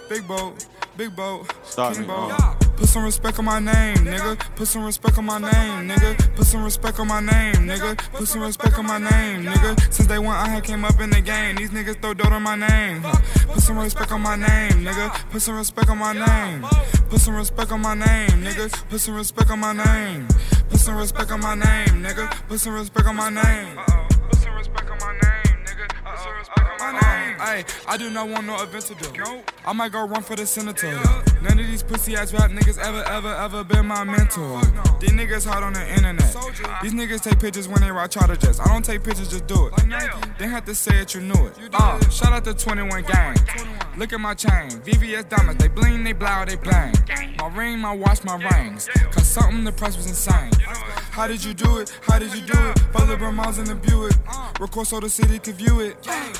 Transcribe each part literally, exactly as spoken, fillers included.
Big boat, big boat, Start king me, boat. uh. Put some respect on my name, nigga. Put some respect on my name, nigga. Put some respect on my name, nigga. Put some respect on my name, nigga. Since day one I had came up in the game, these niggas throw dirt on my name. Huh. Put some respect on my name, nigga. Put some respect on my name. Put some respect on my name, nigga. Put some respect on my name. Put some respect on my name, nigga. Put some respect on my name. Put some respect on my name, nigga. Put some respect on my name. Ay, I do not want no event to do. Nope. I might go run for the senator. None of these pussy ass rap niggas ever, ever, ever been my mentor. These niggas hot on the internet. These niggas take pictures when they ride charter jets. I don't take pictures, just do it. They have to say it, you knew it. Uh, shout out to twenty-one gang. Look at my chain. V V S diamonds, they bling, they blow, they bang. My ring, my watch, my rings. Cause something, the price was insane. How did you do it? How did you do it? Fuck LeBron Miles in the Buick. Record so the city could view it.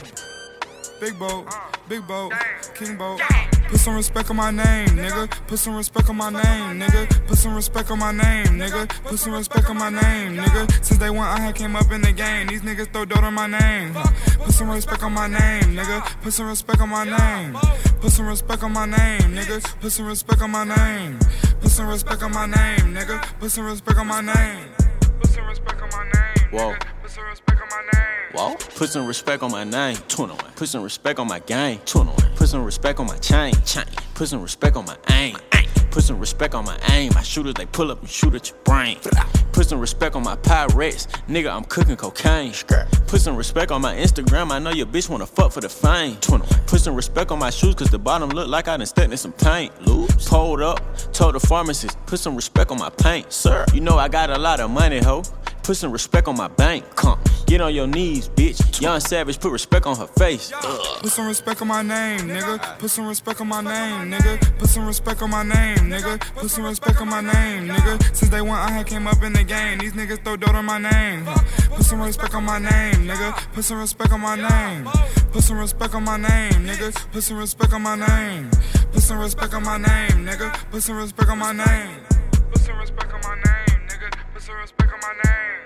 Big boat, big boat, king boat. Put some respect on my name, nigga. Put some respect on my name, nigga. Put some respect on my name, nigga. Put some respect on my name, nigga. Since day one I had came up in the game, these niggas throw dirt on my name. Put some respect on my name, nigga. Put some respect on my name. Put some respect on my name, nigga. Put some respect on my name. Put some respect on my name, nigga. Put some respect on my name. Put some respect on my name. Whoa. Put some respect on my name. Whoa. Put some respect on my name, twenty-one. Put some respect on my game, twenty-one. Put some respect on my chain, chain. Put some respect on my aim, aim. Put some respect on my aim. My shooters, they pull up and shoot at your brain. Put some respect on my Pyrex, nigga, I'm cooking cocaine. Put some respect on my Instagram, I know your bitch wanna fuck for the fame. twenty-one. Put some respect on my shoes, cause the bottom look like I done stepped in some paint. Loops. Pulled up, told the pharmacist, put some respect on my paint. Sir, you know I got a lot of money, ho. Put some respect on my bank. Come, get on your knees, bitch. Young Savage, put respect on her face. Ugh. Put some respect on my name, nigga. Put some respect on my name, nigga. Put some respect on my name, nigga. Put some respect on my name, nigga. Since day one I had came up in the game, these niggas throw dirt on my name. Put some respect on my name, nigga. Put some respect on my name. Put some respect on my name, nigga. Put some respect on my name. Put some respect on my name, nigga. Put some respect on my name. Put some respect on my name, nigga. Put some respect on my name.